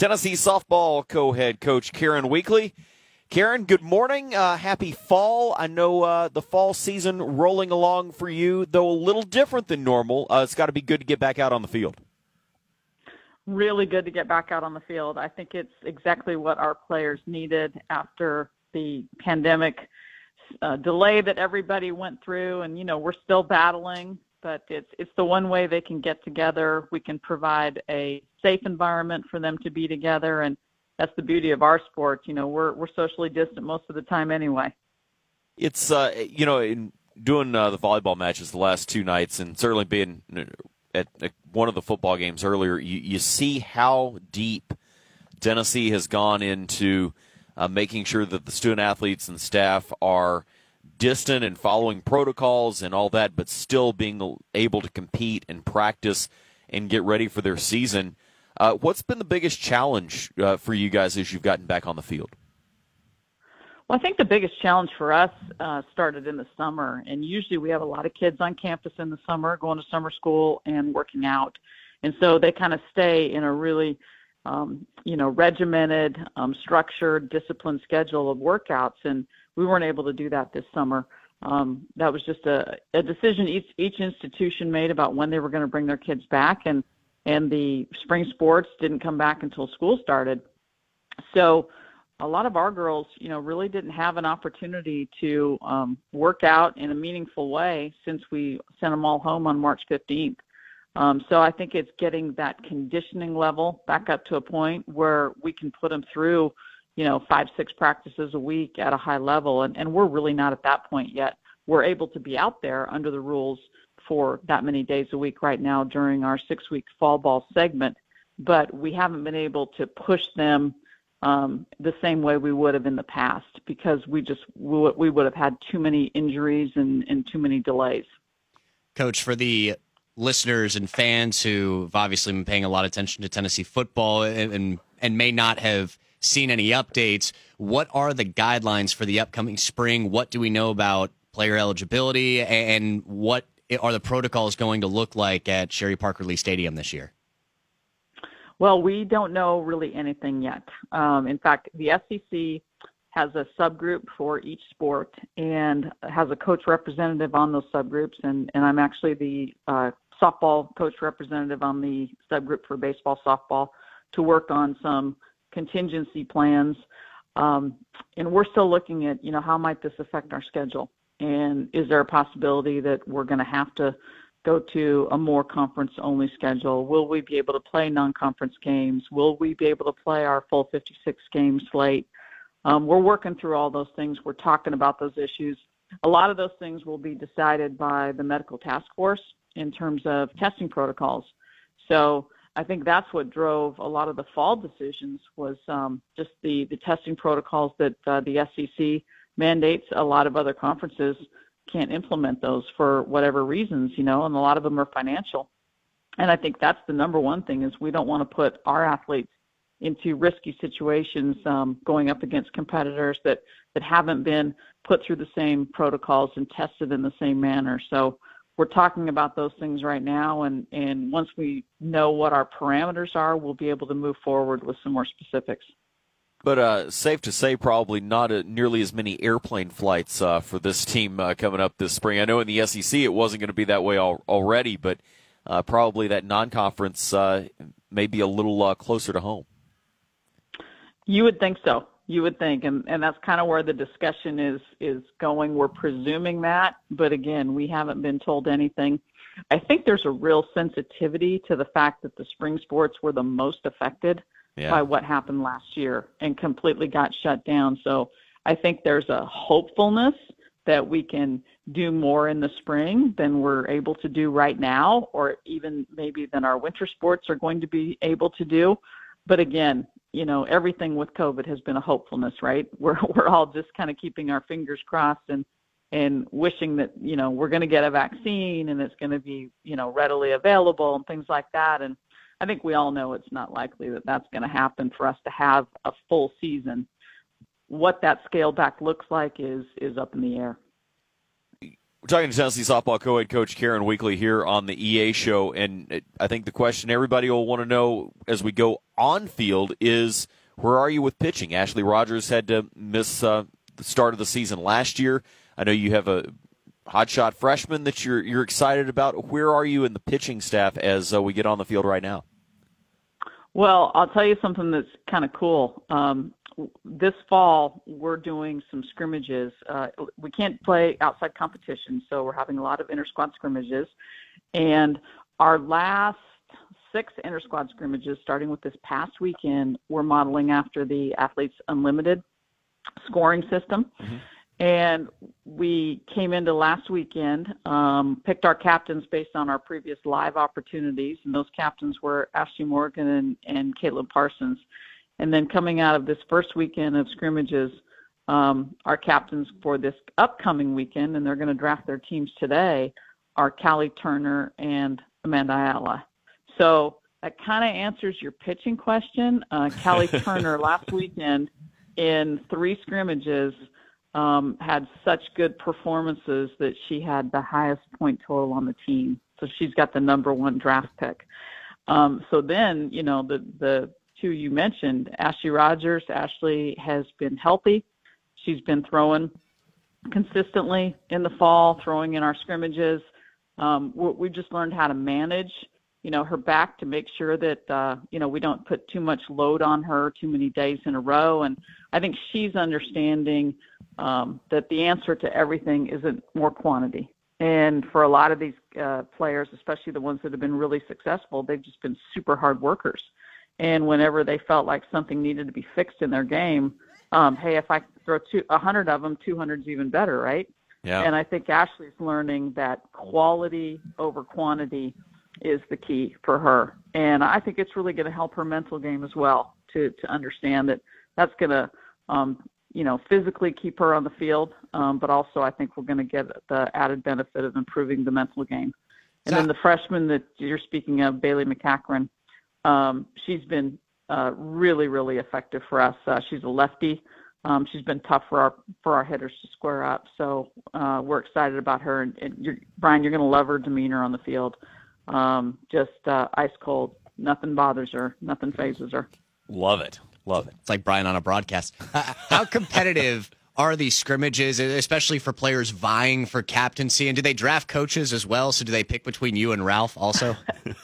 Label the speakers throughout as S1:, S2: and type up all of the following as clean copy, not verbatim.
S1: Tennessee softball co-head coach Karen Weekly. Karen, good morning. Happy fall. I know the fall season rolling along for you, though a little different than normal. It's got to be good to get back out on the field.
S2: Really good to get back out on the field. I think it's exactly what our players needed after the pandemic delay that everybody went through. And, we're still battling, but it's the one way they can get together. We can provide a safe environment for them to be together, and that's the beauty of our sport. We're socially distant most of the time anyway.
S1: It's in doing the volleyball matches the last two nights, and certainly being at one of the football games earlier, you see how deep Tennessee has gone into making sure that the student athletes and staff are distant and following protocols and all that, but still being able to compete and practice and get ready for their season. What's been the biggest challenge for you guys as you've gotten back on the field?
S2: Well, I think the biggest challenge for us started in the summer, and usually we have a lot of kids on campus in the summer going to summer school and working out, and so they kind of stay in a really regimented, structured, disciplined schedule of workouts, and we weren't able to do that this summer. That was just a decision each institution made about when they were going to bring their kids back, and the spring sports didn't come back until school started. So a lot of our girls, really didn't have an opportunity to work out in a meaningful way since we sent them all home on March 15th. So I think it's getting that conditioning level back up to a point where we can put them through, 5-6 practices a week at a high level. And we're really not at that point yet. We're able to be out there under the rules for that many days a week right now during our 6-week fall ball segment, but we haven't been able to push them the same way we would have in the past because we would have had too many injuries and too many delays.
S3: Coach, for the listeners and fans who've obviously been paying a lot of attention to Tennessee football and may not have seen any updates, what are the guidelines for the upcoming spring? What do we know about player eligibility, and what are the protocols going to look like at Sherry Parker Lee Stadium this year?
S2: Well, we don't know really anything yet. In fact, the SEC has a subgroup for each sport and has a coach representative on those subgroups, and I'm actually the softball coach representative on the subgroup for baseball, softball, to work on some contingency plans. And we're still looking at, how might this affect our schedule? And is there a possibility that we're going to have to go to a more conference-only schedule? Will we be able to play non-conference games? Will we be able to play our full 56-game slate? We're working through all those things. We're talking about those issues. A lot of those things will be decided by the medical task force in terms of testing protocols. So I think that's what drove a lot of the fall decisions was just the testing protocols that the SEC mandates. A lot of other conferences can't implement those for whatever reasons, and a lot of them are financial. And I think that's the number one thing is we don't want to put our athletes into risky situations going up against competitors that haven't been put through the same protocols and tested in the same manner. So we're talking about those things right now, and once we know what our parameters are, we'll be able to move forward with some more specifics.
S1: But safe to say probably not nearly as many airplane flights for this team coming up this spring. I know in the SEC it wasn't going to be that way already, but probably that non-conference may be a little closer to home.
S2: You would think so. You would think, and that's kind of where the discussion is going. We're presuming that, but again, we haven't been told anything. I think there's a real sensitivity to the fact that the spring sports were the most affected by what happened last year and completely got shut down. So I think there's a hopefulness that we can do more in the spring than we're able to do right now, or even maybe than our winter sports are going to be able to do. But again, everything with COVID has been a hopefulness, right? We're all just kind of keeping our fingers crossed and wishing that, we're going to get a vaccine and it's going to be, readily available and things like that. And I think we all know it's not likely that that's going to happen for us to have a full season. What that scale back looks like is up in the air.
S1: We're talking to Tennessee softball co-head coach Karen Weekly here on the EA show, and I think the question everybody will want to know as we go on field is, where are you with pitching? Ashley Rogers had to miss the start of the season last year. I know you have a hotshot freshman that you're excited about. Where are you in the pitching staff as we get on the field right now?
S2: Well, I'll tell you something that's kind of cool. This fall, we're doing some scrimmages. We can't play outside competition, so we're having a lot of inter-squad scrimmages. And our last 6 inter-squad scrimmages, starting with this past weekend, we're modeling after the Athletes Unlimited scoring system. Mm-hmm. And we came into last weekend, picked our captains based on our previous live opportunities, and those captains were Ashley Morgan and Caitlin Parsons. And then coming out of this first weekend of scrimmages, our captains for this upcoming weekend, and they're going to draft their teams today, are Callie Turner and Amanda Ayala. So that kind of answers your pitching question. Callie Turner last weekend in 3 scrimmages had such good performances that she had the highest point total on the team. So she's got the number 1 draft pick. So then, the 2 you mentioned, Ashley Rogers. Ashley has been healthy. She's been throwing consistently in the fall, throwing in our scrimmages. We just learned how to manage, her back to make sure that, we don't put too much load on her too many days in a row. And I think she's understanding that the answer to everything isn't more quantity. And for a lot of these players, especially the ones that have been really successful, they've just been super hard workers. And whenever they felt like something needed to be fixed in their game, hey, if I throw 100 of them, 200 is even better, right?
S1: Yeah.
S2: And I think Ashley's learning that quality over quantity is the key for her. And I think it's really going to help her mental game as well to understand that that's going to, physically keep her on the field. But also I think we're going to get the added benefit of improving the mental game. And then the freshman that you're speaking of, Bailey McCachran, she's been really, really effective for us. She's a lefty. She's been tough for our hitters to square up. So we're excited about her. And Brian, you're going to love her demeanor on the field. Just ice cold. Nothing bothers her. Nothing phases her.
S1: Love it. Love it.
S3: It's like Brian on a broadcast. How competitive are these scrimmages, especially for players vying for captaincy? And do they draft coaches as well? So do they pick between you and Ralph also?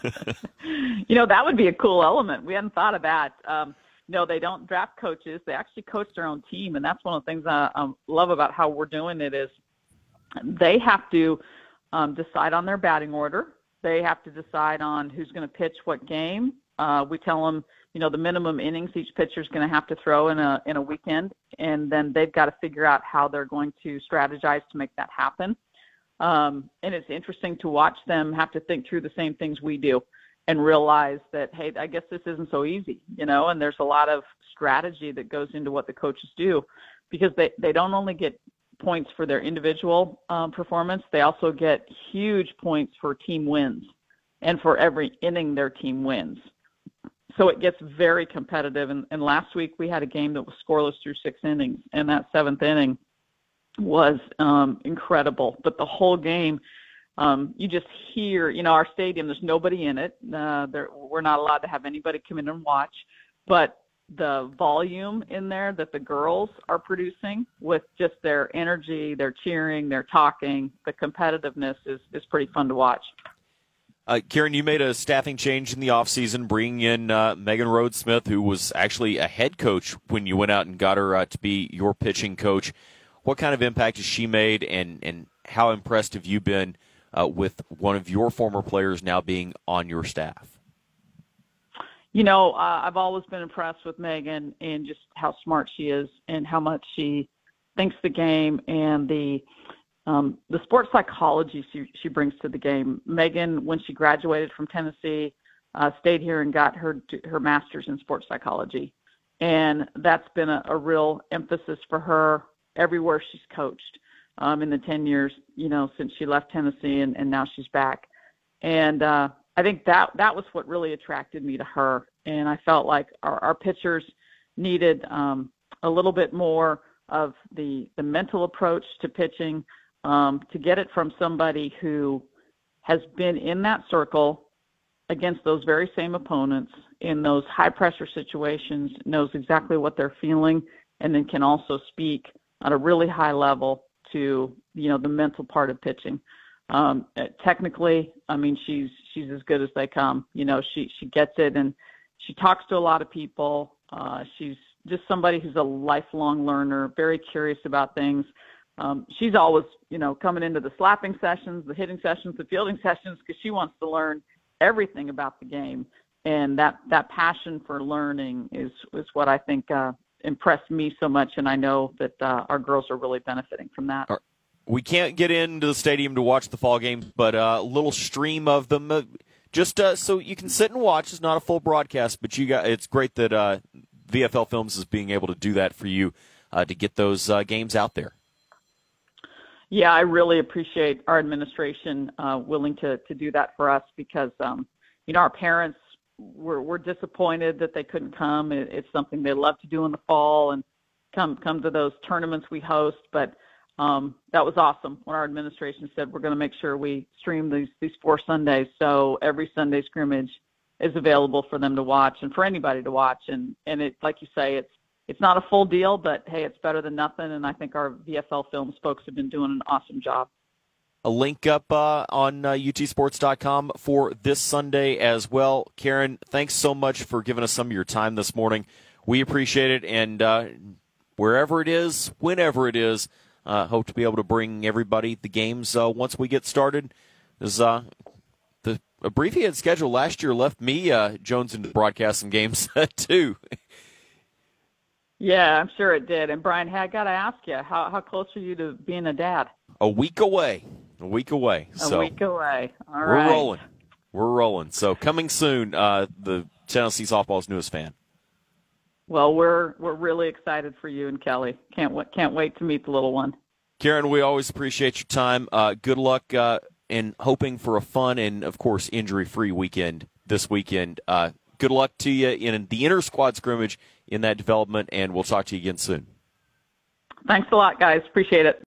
S2: That would be a cool element. We hadn't thought of that. No, they don't draft coaches. They actually coach their own team. And that's one of the things I love about how we're doing it is they have to decide on their batting order. They have to decide on who's going to pitch what game. We tell them, the minimum innings each pitcher is going to have to throw in a weekend, and then they've got to figure out how they're going to strategize to make that happen. And it's interesting to watch them have to think through the same things we do and realize that, hey, I guess this isn't so easy, and there's a lot of strategy that goes into what the coaches do, because they don't only get points for their individual performance, they also get huge points for team wins and for every inning their team wins. So it gets very competitive. And last week we had a game that was scoreless through 6 innings, and that 7th inning was incredible. But the whole game, you just hear, our stadium, there's nobody in it. We're not allowed to have anybody come in and watch. But the volume in there that the girls are producing with just their energy, their cheering, their talking, the competitiveness is pretty fun to watch.
S1: Karen, you made a staffing change in the offseason, bringing in Megan Rhodes-Smith, who was actually a head coach when you went out and got her to be your pitching coach. What kind of impact has she made, and how impressed have you been with one of your former players now being on your staff?
S2: I've always been impressed with Megan and just how smart she is and how much she thinks the game and the sports psychology she brings to the game. Megan, when she graduated from Tennessee, stayed here and got her master's in sports psychology. And that's been a real emphasis for her everywhere she's coached in the 10 years, since she left Tennessee and now she's back. And I think that was what really attracted me to her. And I felt like our pitchers needed a little bit more of the mental approach to pitching, to get it from somebody who has been in that circle against those very same opponents in those high-pressure situations, knows exactly what they're feeling, and then can also speak at a really high level to, the mental part of pitching. Technically, I mean, she's as good as they come. She gets it, and she talks to a lot of people. She's just somebody who's a lifelong learner, very curious about things. She's always, coming into the slapping sessions, the hitting sessions, the fielding sessions, because she wants to learn everything about the game. And that passion for learning is what I think impressed me so much, and I know that our girls are really benefiting from that.
S1: We can't get into the stadium to watch the fall games, but a little stream of them, just so you can sit and watch. It's not a full broadcast, but it's great that VFL Films is being able to do that for you to get those games out there.
S2: Yeah, I really appreciate our administration willing to do that for us because, our parents were disappointed that they couldn't come. It's something they love to do in the fall and come to those tournaments we host. But that was awesome when our administration said we're going to make sure we stream these 4 Sundays. So every Sunday scrimmage is available for them to watch and for anybody to watch. And it, like you say, it's not a full deal, but hey, it's better than nothing. And I think our VFL Films folks have been doing an awesome job.
S1: A link up on utsports.com for this Sunday as well. Karen, thanks so much for giving us some of your time this morning. We appreciate it. And wherever it is, whenever it is, hope to be able to bring everybody the games once we get started. The abbreviated schedule last year left me, Jones, into broadcasting games too.
S2: Yeah, I'm sure it did. And Brian, I got to ask you, how close are you to being a dad?
S1: A week away. So
S2: a week away. All right.
S1: We're rolling. So coming soon, the Tennessee softball's newest fan.
S2: Well, we're really excited for you and Kelly. Can't wait to meet the little one.
S1: Karen, we always appreciate your time. Good luck in hoping for a fun and, of course, injury-free weekend this weekend. Good luck to you in the inter-squad scrimmage in that development, and we'll talk to you again soon.
S2: Thanks a lot, guys. Appreciate it.